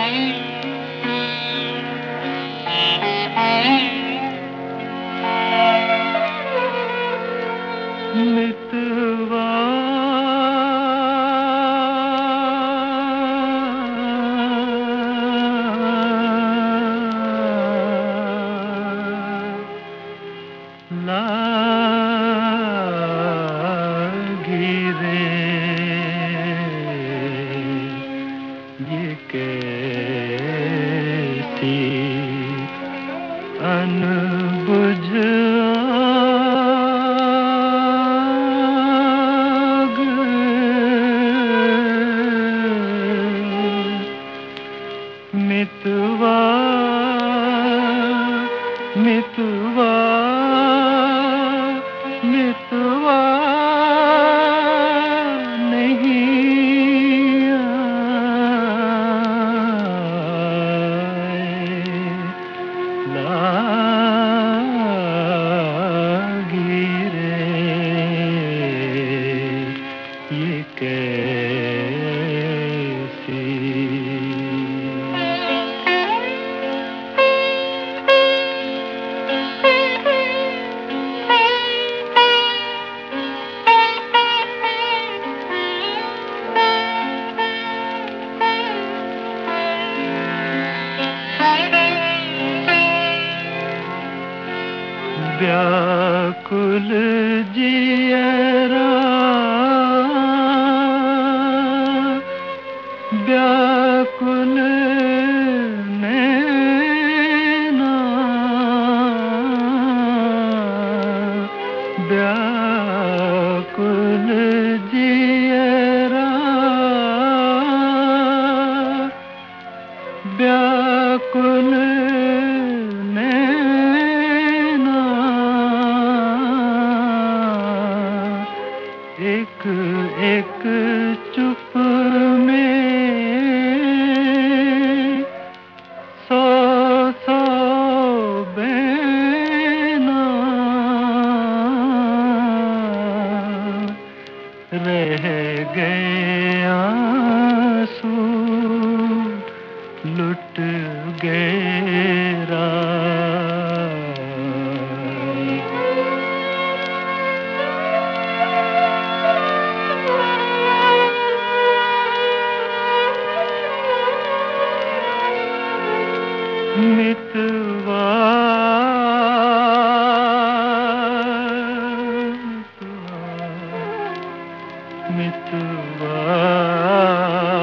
मितवा लागी रे ये कैसी अनबुझ आग मितवा मितवा मितवा नहीं आए लागी रे ये कैसी व्याकुल जियरा व्याकुल नैना व्याकुल जियरा व्याकुल एक एक चुप में सौ सौ बैना रह गए आंसू लुट गए मितवा मितवा